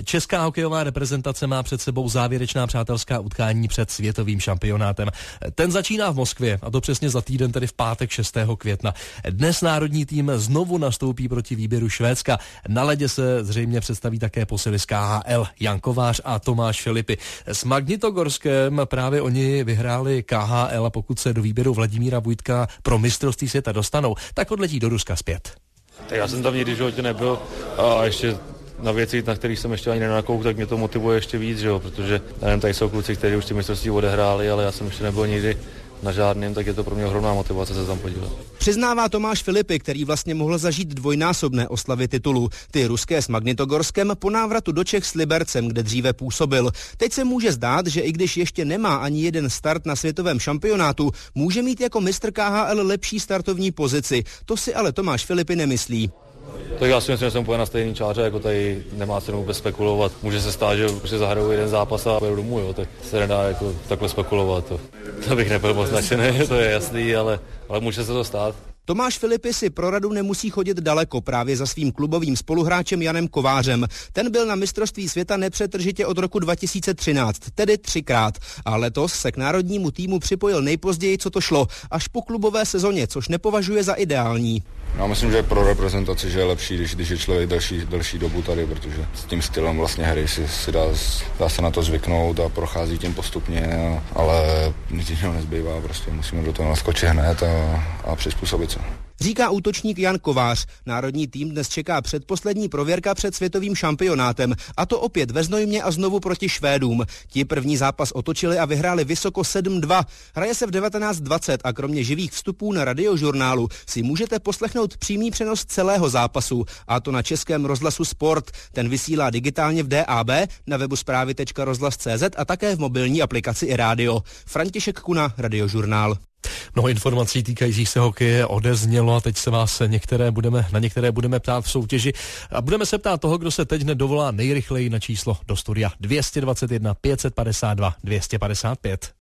Česká hokejová reprezentace má před sebou závěrečná přátelská utkání před světovým šampionátem. Ten začíná v Moskvě, a to přesně za týden, tedy v pátek 6. května. Dnes národní tým znovu nastoupí proti výběru Švédska. Na ledě se zřejmě představí také posily z KHL Jan Kovář a Tomáš Filipy. S Magnitogorskem právě oni vyhráli KHL a pokud se do výběru Vladimíra Vujtka pro mistrovství světa dostanou, tak odletí do Ruska zpět. Tak já jsem tam nikdy v životě nebyl a ještě na věci, na kterých jsem ještě ani nenakouk, tak mě to motivuje ještě víc, že jo? Protože nevím, tady jsou kluci, kteří už ty mistrovství odehráli, ale já jsem ještě nebyl nikdy na žádném, tak je to pro mě ohromná motivace se tam podívat. Přiznává Tomáš Filipy, který vlastně mohl zažít dvojnásobné oslavy titulu. Ty ruské s Magnitogorskem po návratu do Čech s Libercem, kde dříve působil. Teď se může zdát, že i když ještě nemá ani jeden start na světovém šampionátu, může mít jako mistr KHL lepší startovní pozici. To si ale Tomáš Filipy nemyslí. Tak já si myslím, že jsem úplně na stejný čáře, jako tady nemá cenu vůbec spekulovat. Může se stát, že si zahrajou jeden zápas a pojedu domů, jo, tak se nedá jako takhle spekulovat. To bych nebyl moc nadšený, to je jasný, ale může se to stát. Tomáš Filipy si pro radu nemusí chodit daleko právě za svým klubovým spoluhráčem Janem Kovářem. Ten byl na mistrovství světa nepřetržitě od roku 2013, tedy 3krát. A letos se k národnímu týmu připojil nejpozději, co to šlo, až po klubové sezóně, což nepovažuje za ideální. Já myslím, že pro reprezentaci že je lepší, když je člověk delší dobu tady, protože s tím stylem vlastně hry si dá se na to zvyknout a prochází tím postupně, ale nic jiného nezbývá, prostě musíme do toho naskočit hned a přizpůsobit se. Říká útočník Jan Kovář. Národní tým dnes čeká předposlední prověrka před světovým šampionátem, a to opět ve Znojmě a znovu proti Švédům. Ti první zápas otočili a vyhráli vysoko 7-2. Hraje se v 19:20 a kromě živých vstupů na Radiožurnálu si můžete poslechnout přímý přenos celého zápasu, a to na Českém rozhlasu Sport. Ten vysílá digitálně v DAB, na webu zprávy.rozhlas.cz a také v mobilní aplikaci iRádio. František Kuna, Radiožurnál. Mnoho informací týkajících se hokeje odeznělo a teď se vás na některé budeme ptát v soutěži. A budeme se ptát toho, kdo se teď hned dovolá nejrychleji na číslo do studia 221 552 255.